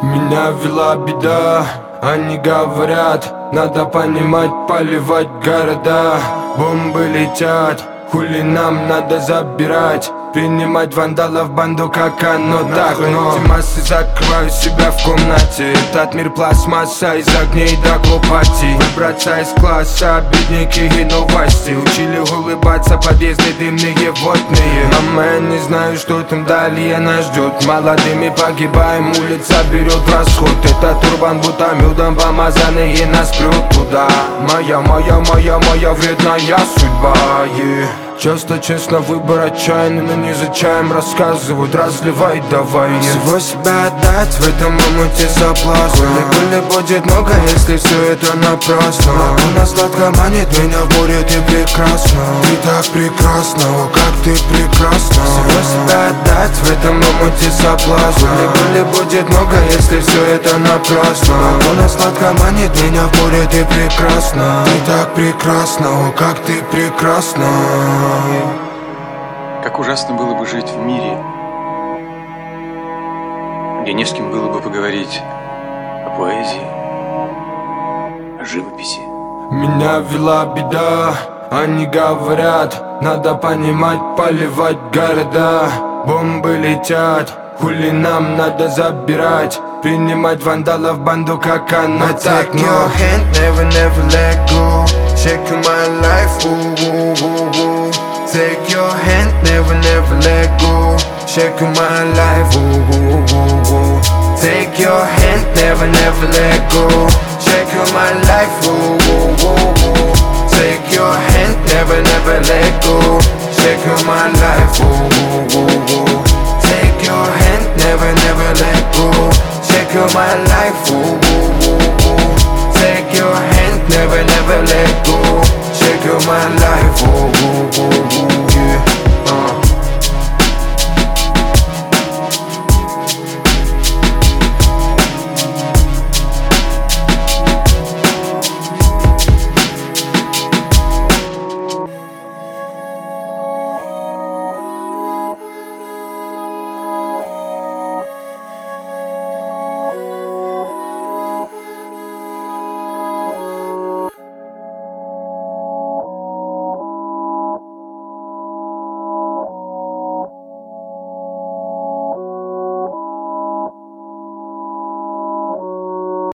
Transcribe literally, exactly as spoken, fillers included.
Меня вела беда, они говорят, надо понимать, поливать города. Бомбы летят, хули нам надо забирать, принимать вандалов банду, как оно так. Но эти массы закрываю себя в комнате. Этот мир пластмасса, из огней до глупости. Выбраться из класса, бедняки и новости. Учили улыбаться, подъезды дымные, водные. Мама, я не знаю, что там далее нас ждет. Молодыми погибаем, улица берет в расход. Это турбан, будто медом помазанные нас прут туда. Моя, моя, моя, моя вредная судьба, yeah. Часто честно выбор отчаянный, но не за чаем рассказывают, разливай давай, yeah. Всего себя отдать в этом омуте соблазна. Боли будет много, если все это напрасно. Она сладко манит меня в море, ты прекрасна. Ты так прекрасна, о, как ты прекрасна. Всего себя отдать в этом омуте соблазна. Боли будет много, если все это напрасно. Она сладко манит меня в море, ты прекрасна. Ты так прекрасна, о, как ты прекрасна. Как ужасно было бы жить в мире, где не с кем было бы поговорить о поэзии, о живописи. Меня вела беда, они говорят, надо понимать, поливать города. Бомбы летят, хули нам надо забирать, принимать вандалов банду, как оно так. Take your hand, never, never let go. Shake my life, ooh, ooh, ooh, ooh. Take your hand, never, never let go. Shake my life, ooh, ooh, ooh, ooh. Take your hand, never, never let go. Shake my life, ooh, ooh, ooh, ooh. Take your hand, never, never let go. Shake my life, ooh, ooh, ooh, ooh. Take your hand, never, never let go. Shake my life, ooh, ooh, ooh, ooh.